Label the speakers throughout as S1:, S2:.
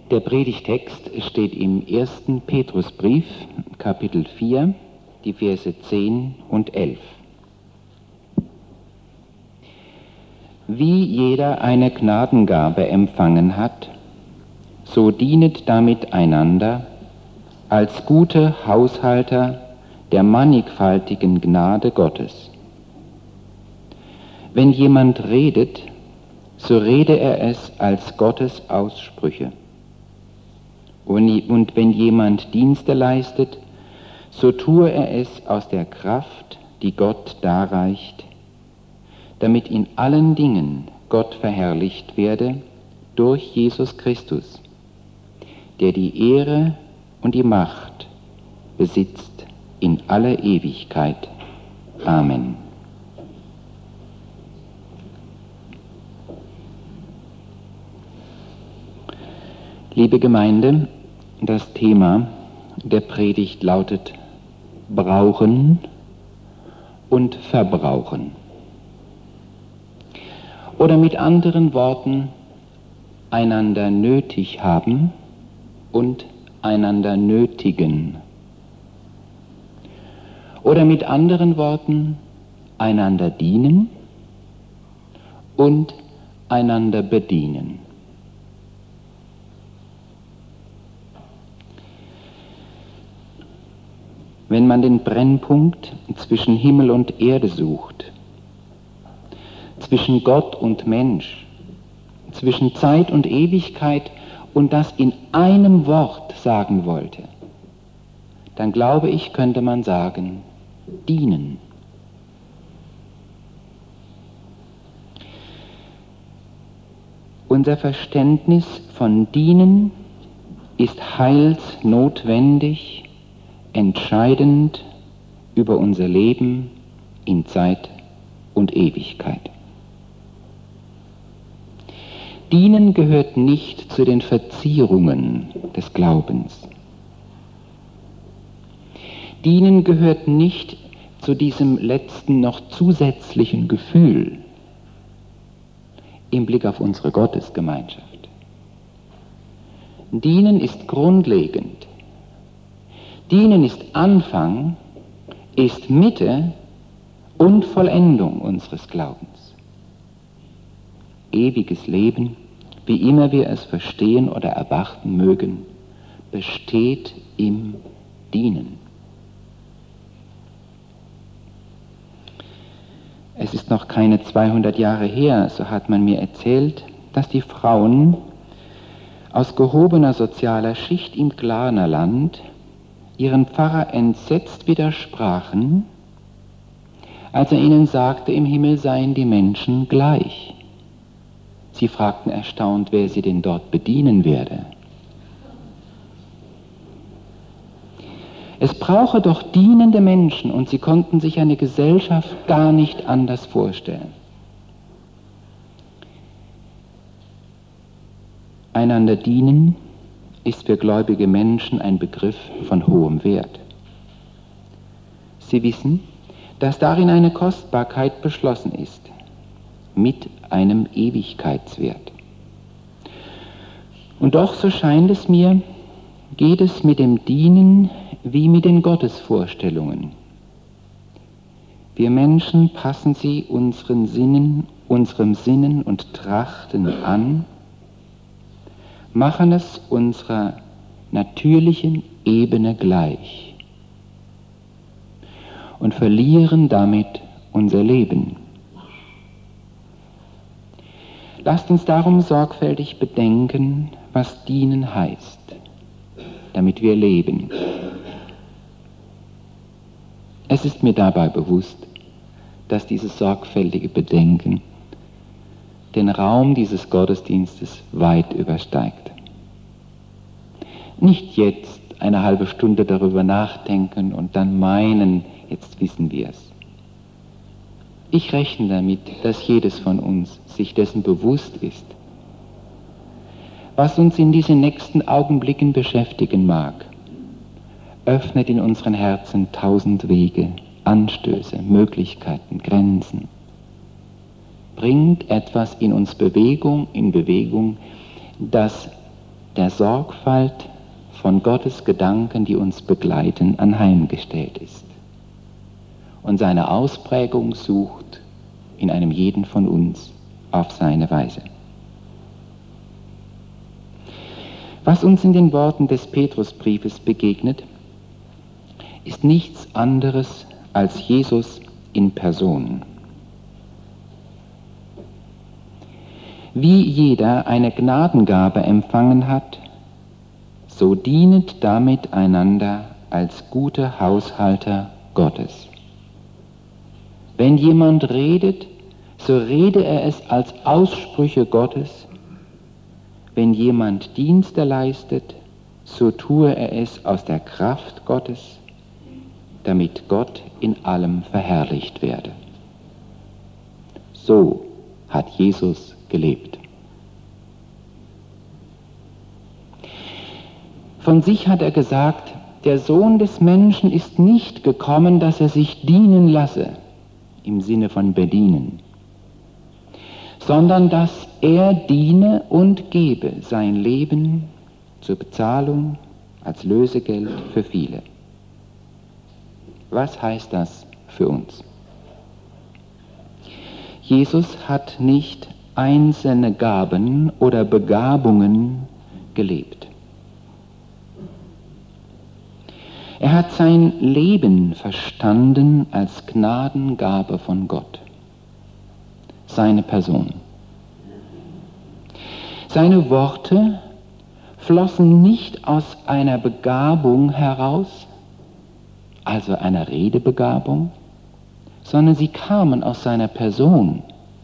S1: Der Predigtext steht im 1. Petrusbrief, Kapitel 4, die Verse 10 und 11. Wie jeder eine Gnadengabe empfangen hat, so dienet damit einander als gute Haushalter der mannigfaltigen Gnade Gottes. Wenn jemand redet, so rede er es als Gottes Aussprüche. Und wenn jemand Dienste leistet, so tue er es aus der Kraft, die Gott darreicht, damit in allen Dingen Gott verherrlicht werde durch Jesus Christus, der die Ehre und die Macht besitzt in aller Ewigkeit. Amen. Liebe Gemeinde, das Thema der Predigt lautet Brauchen und Verbrauchen. Oder mit anderen Worten, einander nötig haben und einander nötigen. Oder mit anderen Worten, einander dienen und einander bedienen. Wenn man den Brennpunkt zwischen Himmel und Erde sucht, zwischen Gott und Mensch, zwischen Zeit und Ewigkeit und das in einem Wort sagen wollte, dann glaube ich, könnte man sagen, dienen. Unser Verständnis von dienen ist heilsnotwendig, entscheidend über unser Leben in Zeit und Ewigkeit. Dienen gehört nicht zu den Verzierungen des Glaubens. Dienen gehört nicht zu diesem letzten noch zusätzlichen Gefühl im Blick auf unsere Gottesgemeinschaft. Dienen ist grundlegend. Dienen ist Anfang, ist Mitte und Vollendung unseres Glaubens. Ewiges Leben, wie immer wir es verstehen oder erwarten mögen, besteht im Dienen. Es ist noch keine 200 Jahre her, so hat man mir erzählt, dass die Frauen aus gehobener sozialer Schicht im Glarnerland ihren Pfarrer entsetzt widersprachen, als er ihnen sagte, im Himmel seien die Menschen gleich. Sie fragten erstaunt, wer sie denn dort bedienen werde. Es brauche doch dienende Menschen, und sie konnten sich eine Gesellschaft gar nicht anders vorstellen. Einander dienen ist für gläubige Menschen ein Begriff von hohem Wert. Sie wissen, dass darin eine Kostbarkeit beschlossen ist, mit einem Ewigkeitswert. Und doch, so scheint es mir, geht es mit dem Dienen wie mit den Gottesvorstellungen. Wir Menschen passen sie unserem Sinnen und Trachten an, machen es unserer natürlichen Ebene gleich und verlieren damit unser Leben. Lasst uns darum sorgfältig bedenken, was dienen heißt, damit wir leben. Es ist mir dabei bewusst, dass dieses sorgfältige Bedenken den Raum dieses Gottesdienstes weit übersteigt. Nicht jetzt eine halbe Stunde darüber nachdenken und dann meinen, jetzt wissen wir es. Ich rechne damit, dass jedes von uns sich dessen bewusst ist, was uns in diesen nächsten Augenblicken beschäftigen mag, öffnet in unseren Herzen 1000 Wege, Anstöße, Möglichkeiten, Grenzen. Bringt etwas in uns in Bewegung, das der Sorgfalt von Gottes Gedanken, die uns begleiten, anheimgestellt ist und seine Ausprägung sucht in einem jeden von uns auf seine Weise. Was uns in den Worten des Petrusbriefes begegnet, ist nichts anderes als Jesus in Person. Wie jeder eine Gnadengabe empfangen hat, so dienet damit einander als gute Haushalter Gottes. Wenn jemand redet, so rede er es als Aussprüche Gottes. Wenn jemand Dienste leistet, so tue er es aus der Kraft Gottes, damit Gott in allem verherrlicht werde. So hat Jesus gelebt. Von sich hat er gesagt, der Sohn des Menschen ist nicht gekommen, dass er sich dienen lasse, im Sinne von bedienen, sondern dass er diene und gebe sein Leben zur Bezahlung als Lösegeld für viele. Was heißt das für uns? Jesus hat nicht einzelne Gaben oder Begabungen gelebt. Er hat sein Leben verstanden als Gnadengabe von Gott, seine Person. Seine Worte flossen nicht aus einer Begabung heraus, also einer Redebegabung, sondern sie kamen aus seiner Person.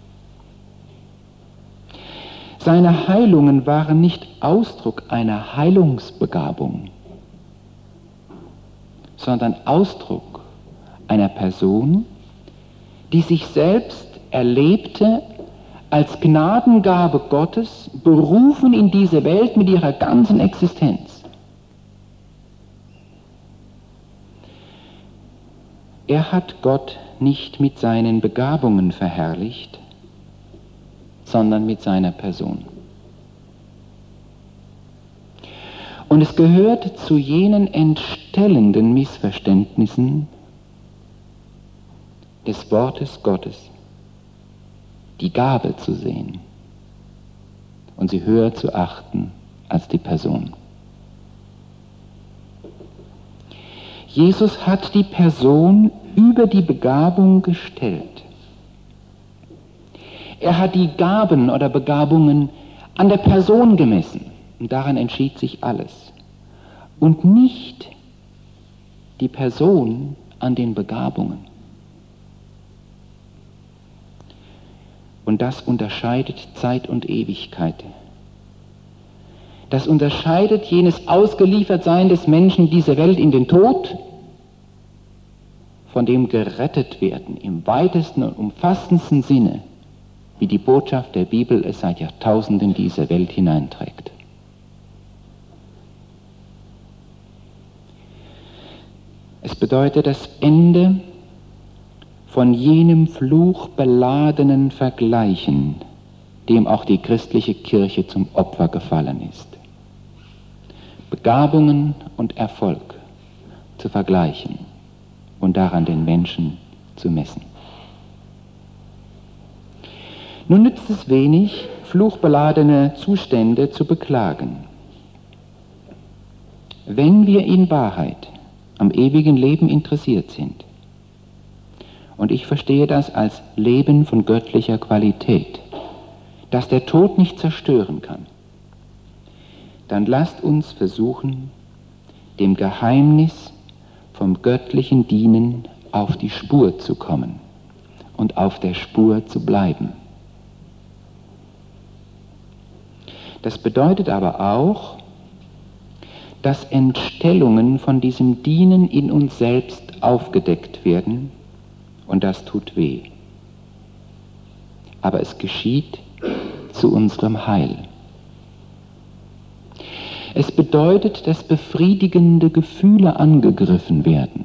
S1: Seine Heilungen waren nicht Ausdruck einer Heilungsbegabung, sondern Ausdruck einer Person, die sich selbst erlebte als Gnadengabe Gottes, berufen in diese Welt mit ihrer ganzen Existenz. Er hat Gott nicht mit seinen Begabungen verherrlicht, sondern mit seiner Person. Und es gehört zu jenen entstellenden Missverständnissen des Wortes Gottes, die Gabe zu sehen und sie höher zu achten als die Person. Jesus hat die Person über die Begabung gestellt. Er hat die Gaben oder Begabungen an der Person gemessen. Und daran entschied sich alles. Und nicht die Person an den Begabungen. Und das unterscheidet Zeit und Ewigkeit. Das unterscheidet jenes Ausgeliefertsein des Menschen dieser Welt in den Tod von dem gerettet werden im weitesten und umfassendsten Sinne, wie die Botschaft der Bibel es seit Jahrtausenden in diese Welt hineinträgt. Es bedeutet das Ende von jenem fluchbeladenen Vergleichen, dem auch die christliche Kirche zum Opfer gefallen ist. Begabungen und Erfolg zu vergleichen und daran den Menschen zu messen. Nun nützt es wenig, fluchbeladene Zustände zu beklagen. Wenn wir in Wahrheit am ewigen Leben interessiert sind, und ich verstehe das als Leben von göttlicher Qualität, das der Tod nicht zerstören kann, dann lasst uns versuchen, dem Geheimnis vom göttlichen Dienen auf die Spur zu kommen und auf der Spur zu bleiben. Das bedeutet aber auch, dass Entstellungen von diesem Dienen in uns selbst aufgedeckt werden, und das tut weh. Aber es geschieht zu unserem Heil. Es bedeutet, dass befriedigende Gefühle angegriffen werden,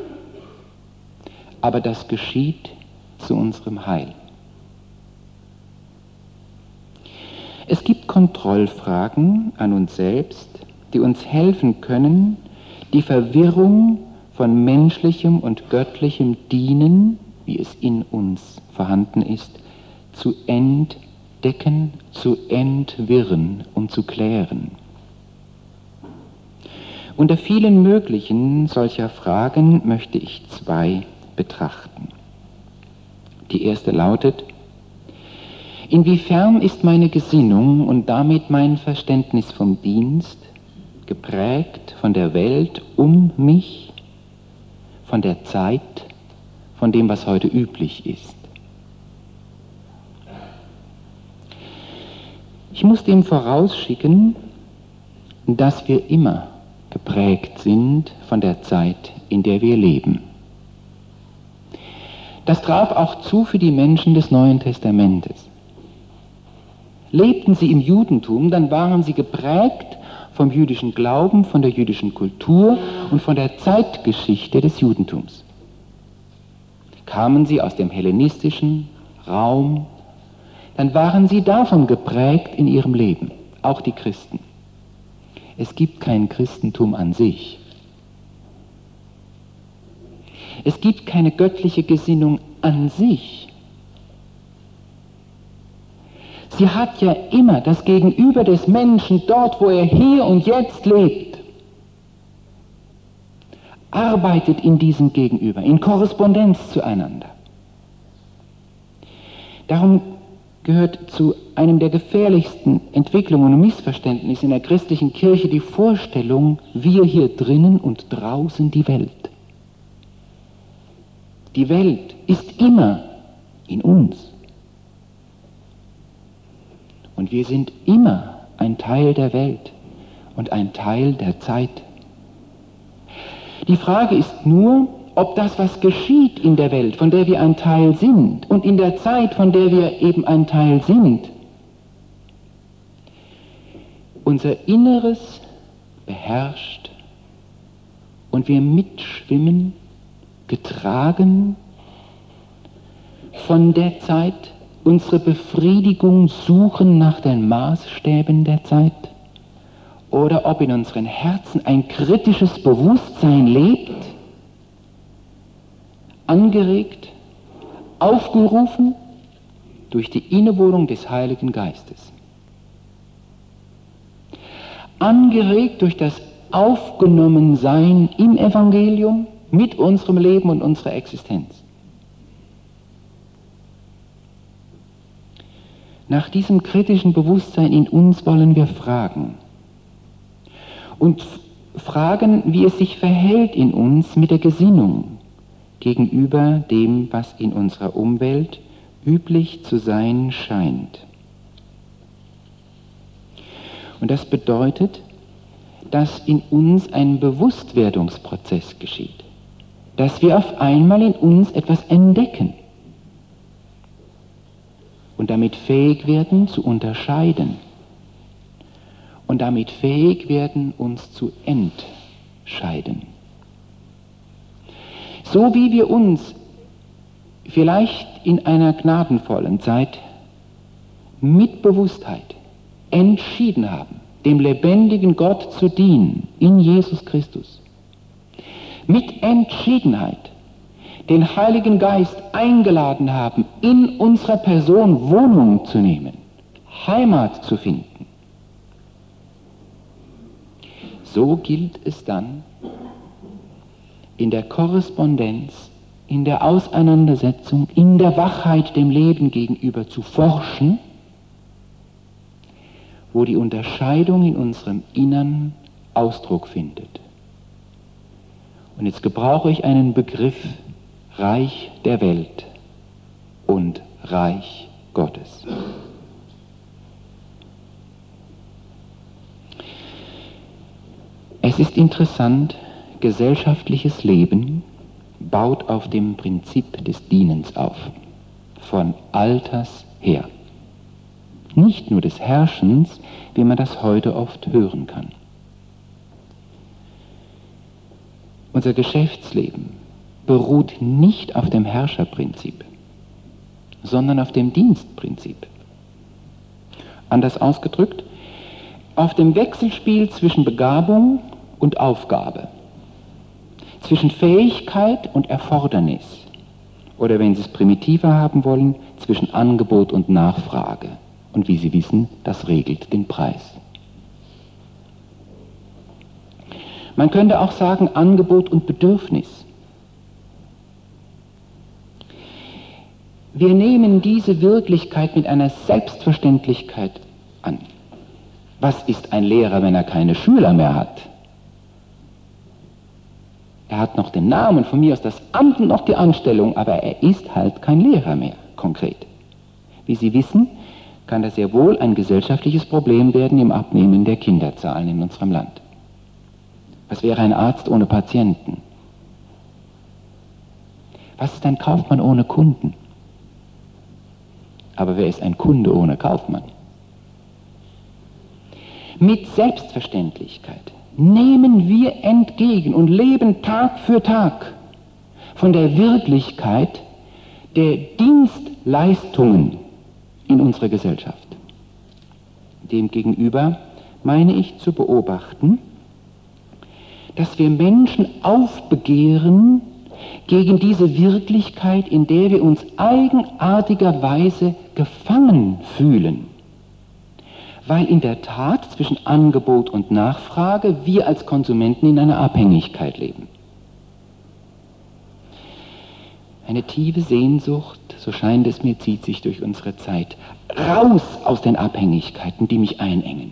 S1: aber das geschieht zu unserem Heil. Es gibt Kontrollfragen an uns selbst, die uns helfen können, die Verwirrung von menschlichem und göttlichem Dienen, wie es in uns vorhanden ist, zu entdecken, zu entwirren und zu klären. Unter vielen möglichen solcher Fragen möchte ich zwei betrachten. Die erste lautet: Inwiefern ist meine Gesinnung und damit mein Verständnis vom Dienst geprägt von der Welt um mich, von der Zeit, von dem, was heute üblich ist? Ich muss dem vorausschicken, dass wir immer geprägt sind von der Zeit, in der wir leben. Das traf auch zu für die Menschen des Neuen Testamentes. Lebten sie im Judentum, dann waren sie geprägt vom jüdischen Glauben, von der jüdischen Kultur und von der Zeitgeschichte des Judentums. Kamen sie aus dem hellenistischen Raum, dann waren sie davon geprägt in ihrem Leben, auch die Christen. Es gibt kein Christentum an sich. Es gibt keine göttliche Gesinnung an sich. Sie hat ja immer das Gegenüber des Menschen dort, wo er hier und jetzt lebt, arbeitet in diesem Gegenüber, in Korrespondenz zueinander. Darum gehört zu einem der gefährlichsten Entwicklungen und Missverständnisse in der christlichen Kirche die Vorstellung, wir hier drinnen und draußen die Welt. Die Welt ist immer in uns. Und wir sind immer ein Teil der Welt und ein Teil der Zeit. Die Frage ist nur, ob das, was geschieht in der Welt, von der wir ein Teil sind, und in der Zeit, von der wir eben ein Teil sind, unser Inneres beherrscht und wir mitschwimmen, getragen von der Zeit, unsere Befriedigung suchen nach den Maßstäben der Zeit, oder ob in unseren Herzen ein kritisches Bewusstsein lebt, angeregt, aufgerufen durch die Innewohnung des Heiligen Geistes. Angeregt durch das Aufgenommensein im Evangelium mit unserem Leben und unserer Existenz. Nach diesem kritischen Bewusstsein in uns wollen wir fragen. Und fragen, wie es sich verhält in uns mit der Gesinnung gegenüber dem, was in unserer Umwelt üblich zu sein scheint. Und das bedeutet, dass in uns ein Bewusstwerdungsprozess geschieht, dass wir auf einmal in uns etwas entdecken und damit fähig werden zu unterscheiden und damit fähig werden, uns zu entscheiden. So wie wir uns vielleicht in einer gnadenvollen Zeit mit Bewusstheit entschieden haben, dem lebendigen Gott zu dienen, in Jesus Christus, mit Entschiedenheit den Heiligen Geist eingeladen haben, in unserer Person Wohnung zu nehmen, Heimat zu finden. So gilt es dann, in der Korrespondenz, in der Auseinandersetzung, in der Wachheit dem Leben gegenüber zu forschen, wo die Unterscheidung in unserem Innern Ausdruck findet. Und jetzt gebrauche ich einen Begriff: Reich der Welt und Reich Gottes. Es ist interessant, gesellschaftliches Leben baut auf dem Prinzip des Dienens auf, von alters her. Nicht nur des Herrschens, wie man das heute oft hören kann. Unser Geschäftsleben beruht nicht auf dem Herrscherprinzip, sondern auf dem Dienstprinzip. Anders ausgedrückt, auf dem Wechselspiel zwischen Begabung und Aufgabe, zwischen Fähigkeit und Erfordernis, oder wenn Sie es primitiver haben wollen, zwischen Angebot und Nachfrage. Und wie Sie wissen, das regelt den Preis. Man könnte auch sagen Angebot und Bedürfnis. Wir nehmen diese Wirklichkeit mit einer Selbstverständlichkeit an. Was ist ein Lehrer, wenn er keine Schüler mehr hat? Er hat noch den Namen, von mir aus das Amt und noch die Anstellung, aber er ist halt kein Lehrer mehr, konkret. Wie Sie wissen, kann das sehr wohl ein gesellschaftliches Problem werden im Abnehmen der Kinderzahlen in unserem Land. Was wäre ein Arzt ohne Patienten? Was ist ein Kaufmann ohne Kunden? Aber wer ist ein Kunde ohne Kaufmann? Mit Selbstverständlichkeit nehmen wir entgegen und leben Tag für Tag von der Wirklichkeit der Dienstleistungen in unserer Gesellschaft. Demgegenüber meine ich zu beobachten, dass wir Menschen aufbegehren gegen diese Wirklichkeit, in der wir uns eigenartigerweise gefangen fühlen. Weil in der Tat zwischen Angebot und Nachfrage wir als Konsumenten in einer Abhängigkeit leben. Eine tiefe Sehnsucht, so scheint es mir, zieht sich durch unsere Zeit. Raus aus den Abhängigkeiten, die mich einengen.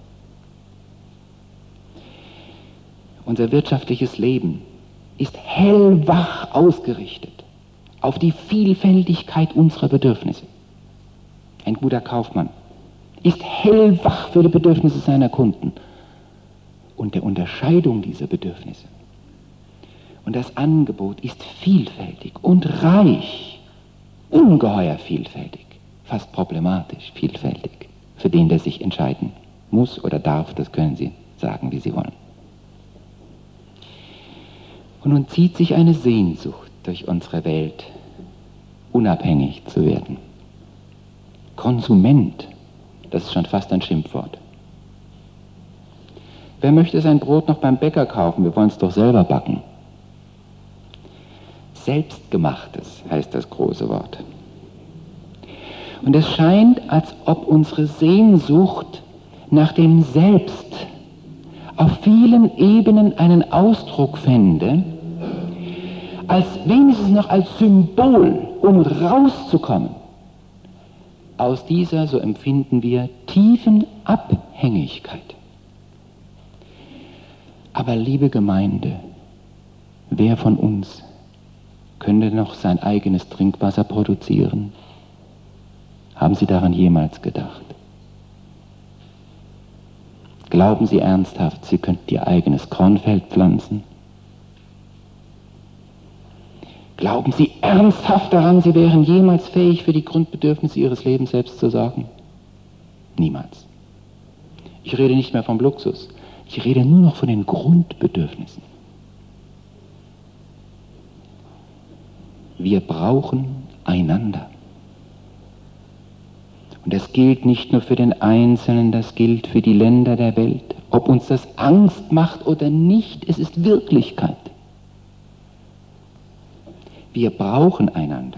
S1: Unser wirtschaftliches Leben ist hellwach ausgerichtet auf die Vielfältigkeit unserer Bedürfnisse. Ein guter Kaufmann ist hellwach für die Bedürfnisse seiner Kunden und der Unterscheidung dieser Bedürfnisse. Und das Angebot ist vielfältig und reich, ungeheuer vielfältig, fast problematisch vielfältig, für den, der sich entscheiden muss oder darf, das können Sie sagen, wie Sie wollen. Und nun zieht sich eine Sehnsucht durch unsere Welt, unabhängig zu werden. Konsument, das ist schon fast ein Schimpfwort. Wer möchte sein Brot noch beim Bäcker kaufen? Wir wollen es doch selber backen. Selbstgemachtes heißt das große Wort. Und es scheint, als ob unsere Sehnsucht nach dem Selbst auf vielen Ebenen einen Ausdruck fände, als wenigstens noch als Symbol, um rauszukommen aus dieser, so empfinden wir, tiefen Abhängigkeit. Aber liebe Gemeinde, wer von uns könnte noch sein eigenes Trinkwasser produzieren? Haben Sie daran jemals gedacht? Glauben Sie ernsthaft, Sie könnten Ihr eigenes Kornfeld pflanzen? Glauben Sie ernsthaft daran, Sie wären jemals fähig, für die Grundbedürfnisse Ihres Lebens selbst zu sorgen? Niemals. Ich rede nicht mehr vom Luxus, ich rede nur noch von den Grundbedürfnissen. Wir brauchen einander. Und das gilt nicht nur für den Einzelnen, das gilt für die Länder der Welt. Ob uns das Angst macht oder nicht, es ist Wirklichkeit. Wir brauchen einander.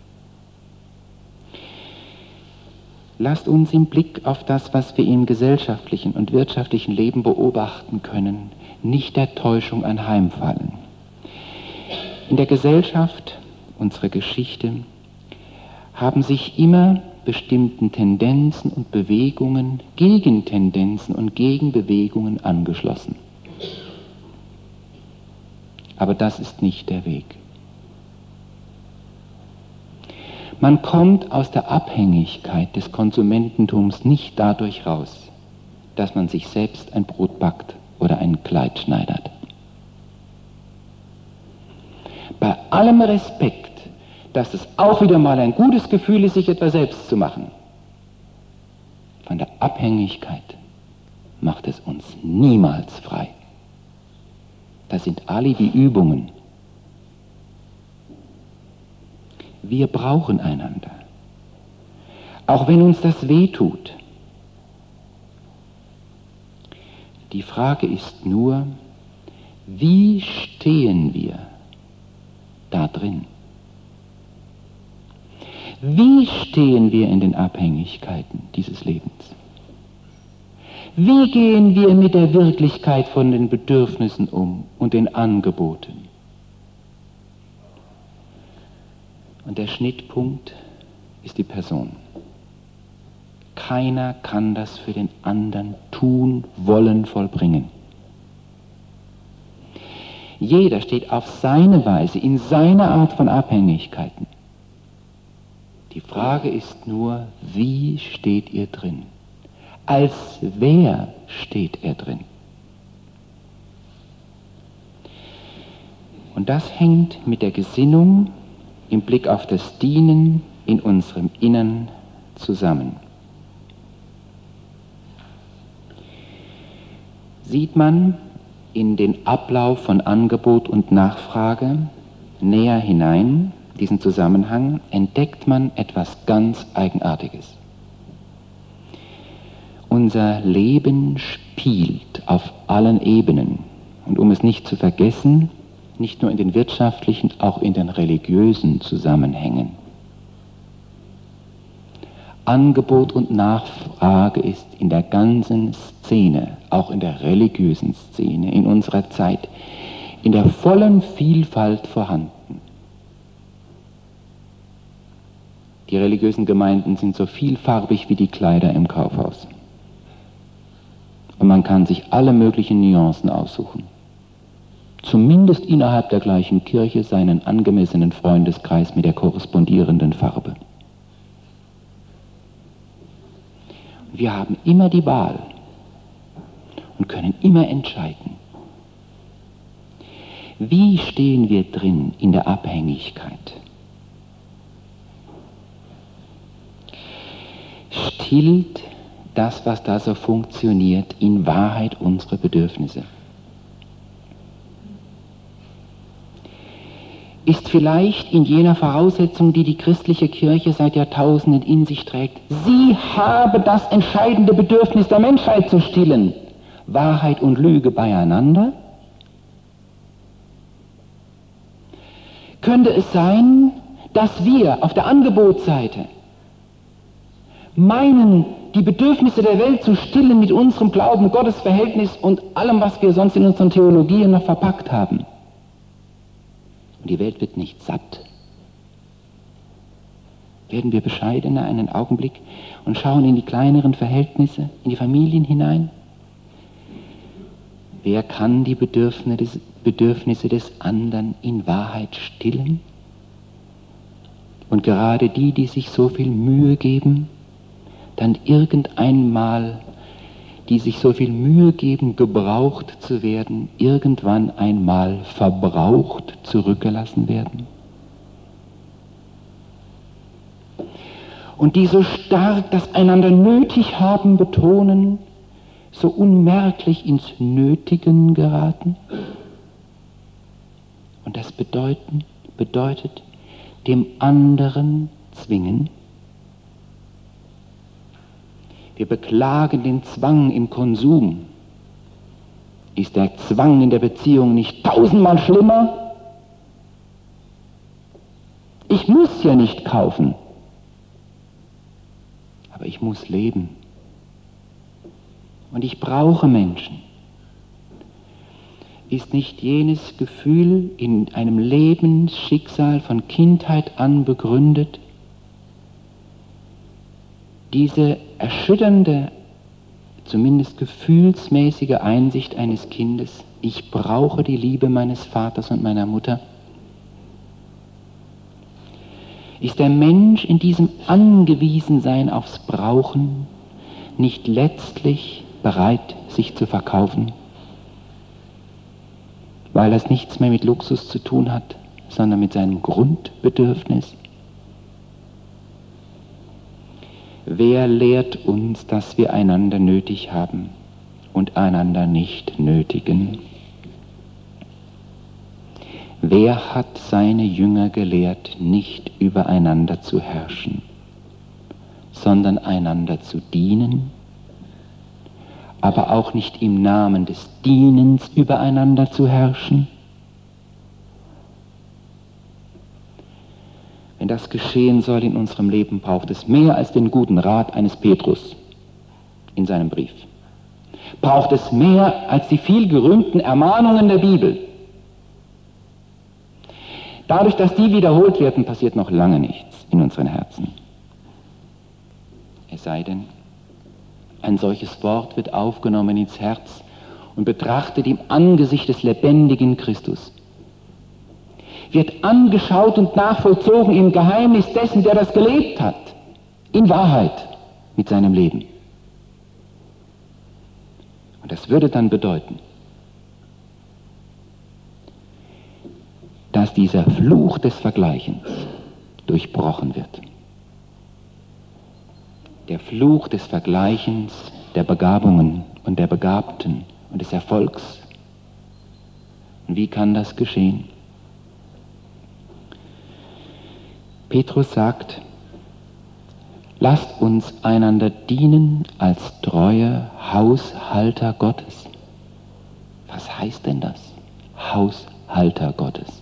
S1: Lasst uns im Blick auf das, was wir im gesellschaftlichen und wirtschaftlichen Leben beobachten können, nicht der Täuschung anheimfallen. In der Gesellschaft, unserer Geschichte, haben sich immer bestimmten Tendenzen und Bewegungen, Gegentendenzen und Gegenbewegungen angeschlossen. Aber das ist nicht der Weg. Man kommt aus der Abhängigkeit des Konsumententums nicht dadurch raus, dass man sich selbst ein Brot backt oder ein Kleid schneidert. Bei allem Respekt, dass es auch wieder mal ein gutes Gefühl ist, sich etwas selbst zu machen, von der Abhängigkeit macht es uns niemals frei. Das sind Alibi-Übungen. Wir brauchen einander. Auch wenn uns das wehtut, Die Frage ist nur, wie stehen wir da drin? Wie stehen wir in den Abhängigkeiten dieses Lebens? Wie gehen wir mit der Wirklichkeit von den Bedürfnissen um und den Angeboten? Und der Schnittpunkt ist die Person. Keiner kann das für den anderen tun, wollen, vollbringen. Jeder steht auf seine Weise, in seiner Art von Abhängigkeiten. Die Frage ist nur, wie steht ihr drin? Als wer steht er drin? Und das hängt mit der Gesinnung im Blick auf das Dienen in unserem Innern zusammen. Sieht man in den Ablauf von Angebot und Nachfrage näher hinein, diesen Zusammenhang, entdeckt man etwas ganz Eigenartiges. Unser Leben spielt auf allen Ebenen. Und um es nicht zu vergessen, nicht nur in den wirtschaftlichen, auch in den religiösen Zusammenhängen. Angebot und Nachfrage ist in der ganzen Szene, auch in der religiösen Szene, in unserer Zeit, in der vollen Vielfalt vorhanden. Die religiösen Gemeinden sind so vielfarbig wie die Kleider im Kaufhaus. Und man kann sich alle möglichen Nuancen aussuchen. Zumindest innerhalb der gleichen Kirche seinen angemessenen Freundeskreis mit der korrespondierenden Farbe. Wir haben immer die Wahl und können immer entscheiden. Wie stehen wir drin in der Abhängigkeit? Stillt das, was da so funktioniert, in Wahrheit unsere Bedürfnisse? Ist vielleicht in jener Voraussetzung, die die christliche Kirche seit Jahrtausenden in sich trägt, sie habe das entscheidende Bedürfnis der Menschheit zu stillen, Wahrheit und Lüge beieinander? Könnte es sein, dass wir auf der Angebotsseite meinen, die Bedürfnisse der Welt zu stillen mit unserem Glauben, Gottesverhältnis und allem, was wir sonst in unseren Theologien noch verpackt haben? Und die Welt wird nicht satt. Werden wir bescheidener einen Augenblick und schauen in die kleineren Verhältnisse, in die Familien hinein? Wer kann die Bedürfnisse des anderen in Wahrheit stillen? Und gerade die, die sich so viel Mühe geben, dann irgendeinmal, die sich so viel Mühe geben, gebraucht zu werden, irgendwann einmal verbraucht zurückgelassen werden. Und die so stark das einander nötig haben betonen, so unmerklich ins Nötigen geraten. Und das bedeutet dem anderen zwingen. Wir beklagen den Zwang im Konsum. Ist der Zwang in der Beziehung nicht tausendmal schlimmer? Ich muss ja nicht kaufen, aber ich muss leben. Und ich brauche Menschen. Ist nicht jenes Gefühl in einem Lebensschicksal von Kindheit an begründet, diese erschütternde, zumindest gefühlsmäßige Einsicht eines Kindes, ich brauche die Liebe meines Vaters und meiner Mutter? Ist der Mensch in diesem Angewiesensein aufs Brauchen nicht letztlich bereit, sich zu verkaufen? Weil das nichts mehr mit Luxus zu tun hat, sondern mit seinem Grundbedürfnis. Wer lehrt uns, dass wir einander nötig haben und einander nicht nötigen? Wer hat seine Jünger gelehrt, nicht übereinander zu herrschen, sondern einander zu dienen, aber auch nicht im Namen des Dienens übereinander zu herrschen? Wenn das geschehen soll in unserem Leben, braucht es mehr als den guten Rat eines Petrus in seinem Brief. Braucht es mehr als die viel gerühmten Ermahnungen der Bibel. Dadurch, dass die wiederholt werden, passiert noch lange nichts in unseren Herzen. Es sei denn, ein solches Wort wird aufgenommen ins Herz und betrachtet im Angesicht des lebendigen Christus. Wird angeschaut und nachvollzogen im Geheimnis dessen, der das gelebt hat, in Wahrheit mit seinem Leben. Und das würde dann bedeuten, dass dieser Fluch des Vergleichens durchbrochen wird. Der Fluch des Vergleichens der Begabungen und der Begabten und des Erfolgs. Und wie kann das geschehen? Petrus sagt, lasst uns einander dienen als treue Haushalter Gottes. Was heißt denn das? Haushalter Gottes.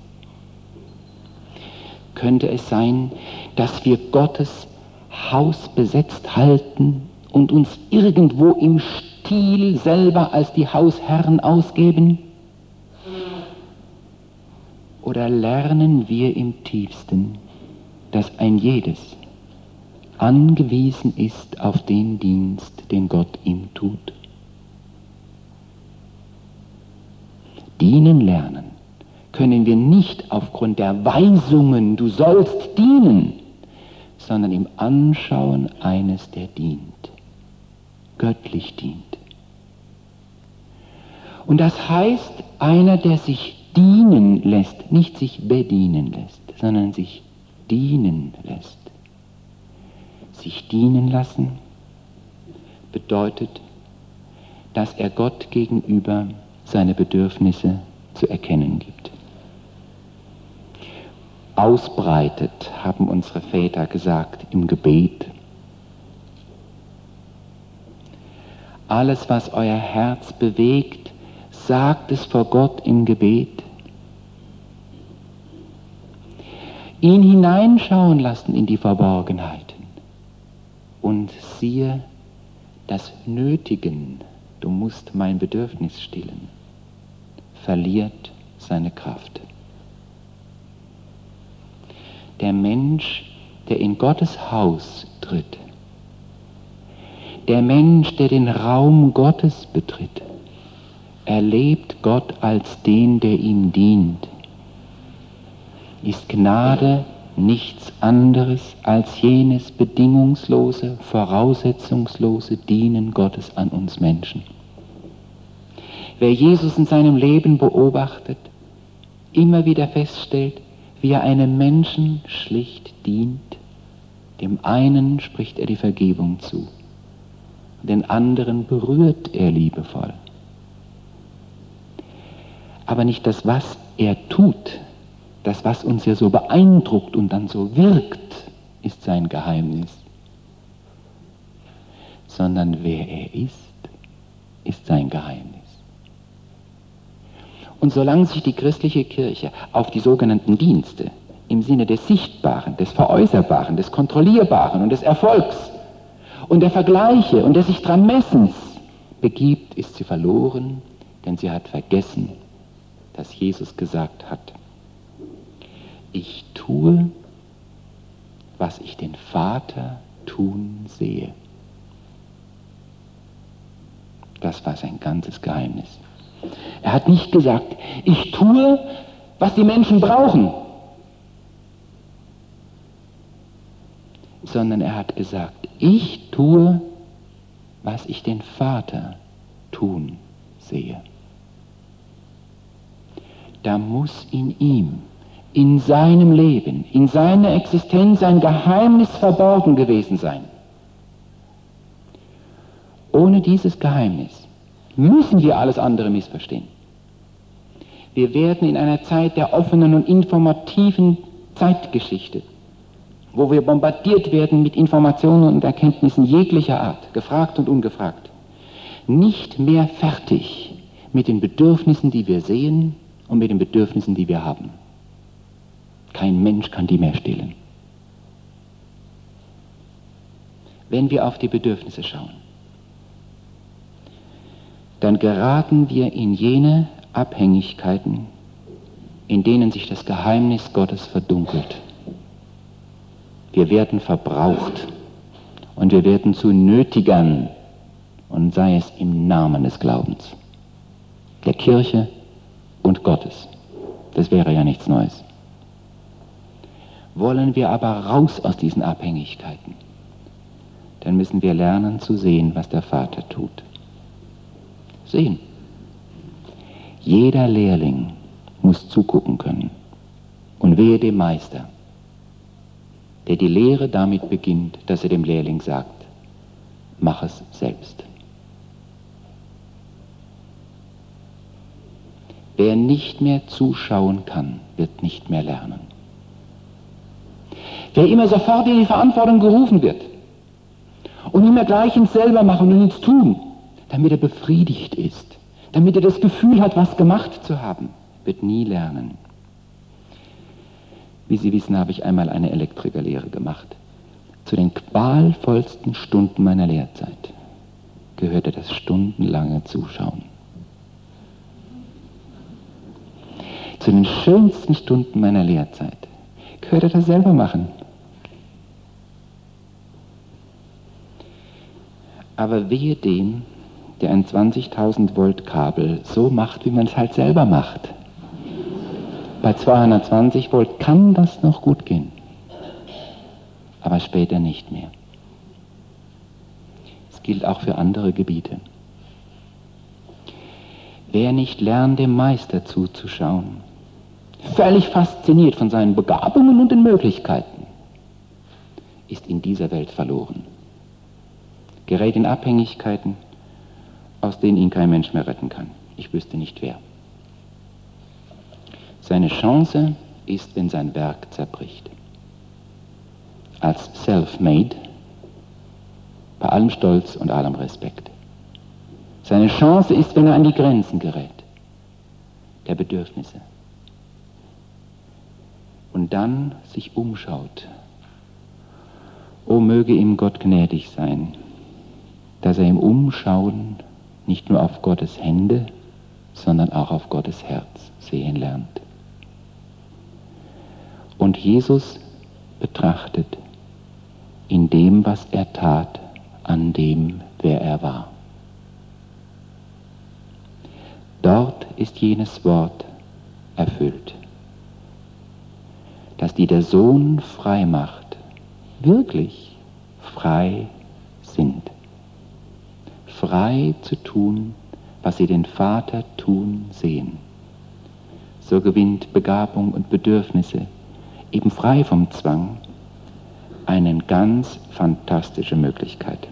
S1: Könnte es sein, dass wir Gottes Haus besetzt halten und uns irgendwo im Stil selber als die Hausherren ausgeben? Oder lernen wir im tiefsten, dass ein jedes angewiesen ist auf den Dienst, den Gott ihm tut? Dienen lernen können wir nicht aufgrund der Weisungen, du sollst dienen, sondern im Anschauen eines, der dient, göttlich dient. Und das heißt, einer, der sich dienen lässt, nicht sich bedienen lässt, sondern sich dienen lässt. Sich dienen lassen bedeutet, dass er Gott gegenüber seine Bedürfnisse zu erkennen gibt. Ausbreitet, haben unsere Väter gesagt, im Gebet. Alles, was euer Herz bewegt, sagt es vor Gott im Gebet. Ihn hineinschauen lassen in die Verborgenheiten. Und siehe, das Nötigen, du musst mein Bedürfnis stillen, verliert seine Kraft. Der Mensch, der in Gottes Haus tritt, der Mensch, der den Raum Gottes betritt, erlebt Gott als den, der ihm dient. Ist Gnade nichts anderes als jenes bedingungslose, voraussetzungslose Dienen Gottes an uns Menschen. Wer Jesus in seinem Leben beobachtet, immer wieder feststellt, wie er einem Menschen schlicht dient. Dem einen spricht er die Vergebung zu, den anderen berührt er liebevoll. Aber nicht das, was er tut, das, was uns ja so beeindruckt und dann so wirkt, ist sein Geheimnis, sondern wer er ist sein Geheimnis. Und solange sich die christliche Kirche auf die sogenannten Dienste im Sinne des Sichtbaren, des Veräußerbaren, des Kontrollierbaren und des Erfolgs und der Vergleiche und des sich dran Messens begibt, ist sie verloren, denn sie hat vergessen, dass Jesus gesagt hat, ich tue, was ich den Vater tun sehe. Das war sein ganzes Geheimnis. Er hat nicht gesagt, ich tue, was die Menschen brauchen, sondern er hat gesagt, ich tue, was ich den Vater tun sehe. Da muss in ihm, in seinem Leben, in seiner Existenz ein Geheimnis verborgen gewesen sein. Ohne dieses Geheimnis müssen wir alles andere missverstehen. Wir werden in einer Zeit der offenen und informativen Zeitgeschichte, wo wir bombardiert werden mit Informationen und Erkenntnissen jeglicher Art, gefragt und ungefragt, nicht mehr fertig mit den Bedürfnissen, die wir sehen und mit den Bedürfnissen, die wir haben. Kein Mensch kann die mehr stillen. Wenn wir auf die Bedürfnisse schauen, dann geraten wir in jene Abhängigkeiten, in denen sich das Geheimnis Gottes verdunkelt. Wir werden verbraucht und wir werden zu Nötigern, und sei es im Namen des Glaubens, der Kirche und Gottes. Das wäre ja nichts Neues. Wollen wir aber raus aus diesen Abhängigkeiten, dann müssen wir lernen zu sehen, was der Vater tut. Sehen. Jeder Lehrling muss zugucken können. Und wehe dem Meister, der die Lehre damit beginnt, dass er dem Lehrling sagt, mach es selbst. Wer nicht mehr zuschauen kann, wird nicht mehr lernen. Wer immer sofort in die Verantwortung gerufen wird und immer gleich ins selber machen und ins Tun, damit er befriedigt ist, damit er das Gefühl hat, was gemacht zu haben, wird nie lernen. Wie Sie wissen, habe ich einmal eine Elektrikerlehre gemacht. Zu den qualvollsten Stunden meiner Lehrzeit gehörte das stundenlange Zuschauen. Zu den schönsten Stunden meiner Lehrzeit gehörte das selber machen. Aber wehe dem, der ein 20.000 Volt Kabel so macht, wie man es halt selber macht. Bei 220 Volt kann das noch gut gehen, aber später nicht mehr. Es gilt auch für andere Gebiete. Wer nicht lernt, dem Meister zuzuschauen, völlig fasziniert von seinen Begabungen und den Möglichkeiten, ist in dieser Welt verloren. Gerät in Abhängigkeiten, aus denen ihn kein Mensch mehr retten kann. Ich wüsste nicht wer. Seine Chance ist, wenn sein Werk zerbricht. Als self-made, bei allem Stolz und allem Respekt. Seine Chance ist, wenn er an die Grenzen gerät, der Bedürfnisse. Und dann sich umschaut. O möge ihm Gott gnädig sein, dass er im Umschauen nicht nur auf Gottes Hände, sondern auch auf Gottes Herz sehen lernt. Und Jesus betrachtet in dem, was er tat, an dem, wer er war. Dort ist jenes Wort erfüllt, dass die der Sohn frei macht, wirklich frei sind. Frei zu tun, was sie den Vater tun sehen. So gewinnt Begabung und Bedürfnisse, eben frei vom Zwang, eine ganz fantastische Möglichkeit.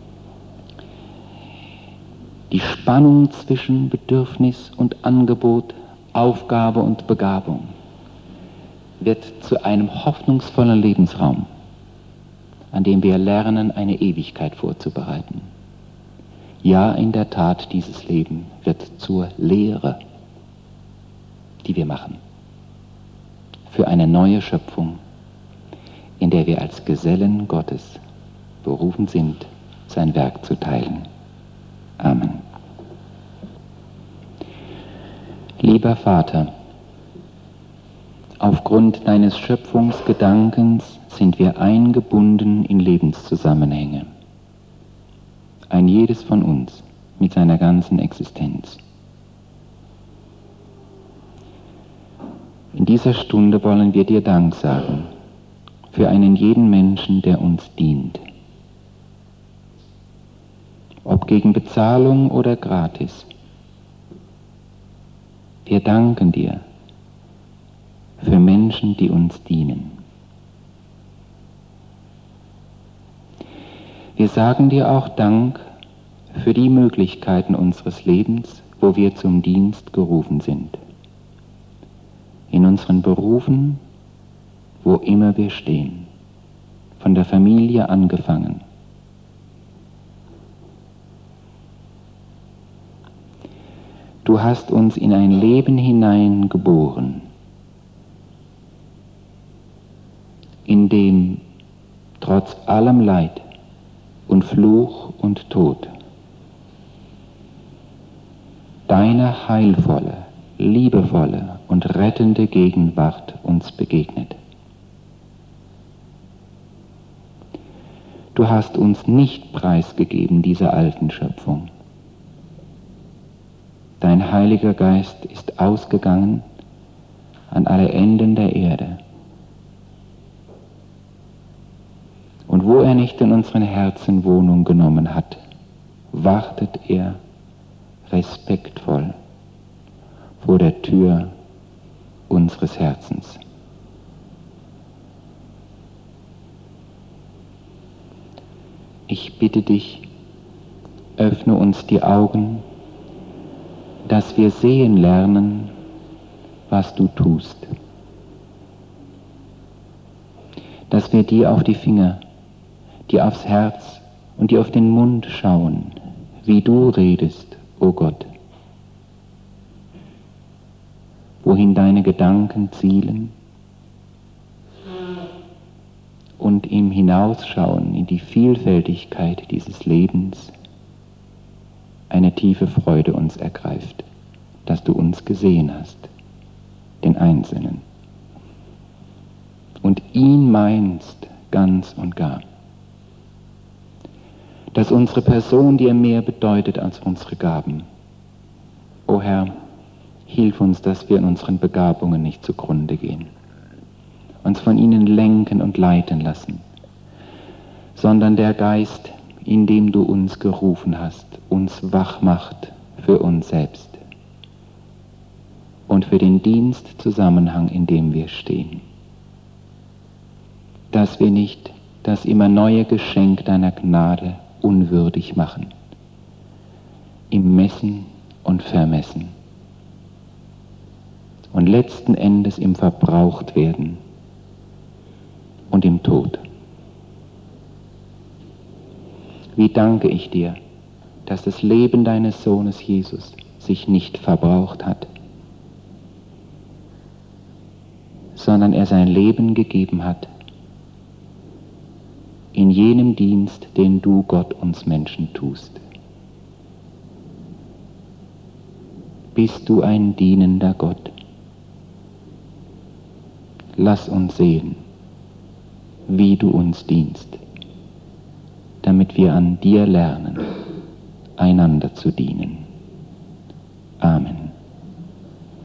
S1: Die Spannung zwischen Bedürfnis und Angebot, Aufgabe und Begabung wird zu einem hoffnungsvollen Lebensraum, an dem wir lernen, eine Ewigkeit vorzubereiten. Ja, in der Tat, dieses Leben wird zur Lehre, die wir machen, für eine neue Schöpfung, in der wir als Gesellen Gottes berufen sind, sein Werk zu teilen. Amen. Lieber Vater, aufgrund deines Schöpfungsgedankens sind wir eingebunden in Lebenszusammenhänge. Ein jedes von uns mit seiner ganzen Existenz. In dieser Stunde wollen wir dir Dank sagen für einen jeden Menschen, der uns dient. Ob gegen Bezahlung oder gratis. Wir danken dir für Menschen, die uns dienen. Wir sagen dir auch Dank für die Möglichkeiten unseres Lebens, wo wir zum Dienst gerufen sind. In unseren Berufen, wo immer wir stehen, von der Familie angefangen. Du hast uns in ein Leben hineingeboren, in dem trotz allem Leid und Fluch und Tod deine heilvolle, liebevolle und rettende Gegenwart uns begegnet. Du hast uns nicht preisgegeben dieser alten Schöpfung. Dein Heiliger Geist ist ausgegangen an alle Enden der Erde. Und wo er nicht in unseren Herzen Wohnung genommen hat, wartet er respektvoll vor der Tür unseres Herzens. Ich bitte dich, öffne uns die Augen, dass wir sehen lernen, was du tust. Dass wir dir auf die Finger, dir aufs Herz und dir auf den Mund schauen, wie du redest, o Gott. Wohin deine Gedanken zielen und im Hinausschauen in die Vielfältigkeit dieses Lebens eine tiefe Freude uns ergreift, dass du uns gesehen hast, den Einzelnen, und ihn meinst ganz und gar. Dass unsere Person dir mehr bedeutet als unsere Gaben. O Herr, hilf uns, dass wir in unseren Begabungen nicht zugrunde gehen, uns von ihnen lenken und leiten lassen, sondern der Geist, in dem du uns gerufen hast, uns wach macht für uns selbst und für den Dienstzusammenhang, in dem wir stehen. Dass wir nicht das immer neue Geschenk deiner Gnade unwürdig machen, im Messen und Vermessen und letzten Endes im Verbrauchtwerden und im Tod. Wie danke ich dir, dass das Leben deines Sohnes Jesus sich nicht verbraucht hat, sondern er sein Leben gegeben hat in jenem Dienst, den du, Gott, uns Menschen tust. Bist du ein dienender Gott? Lass uns sehen, wie du uns dienst, damit wir an dir lernen, einander zu dienen. Amen.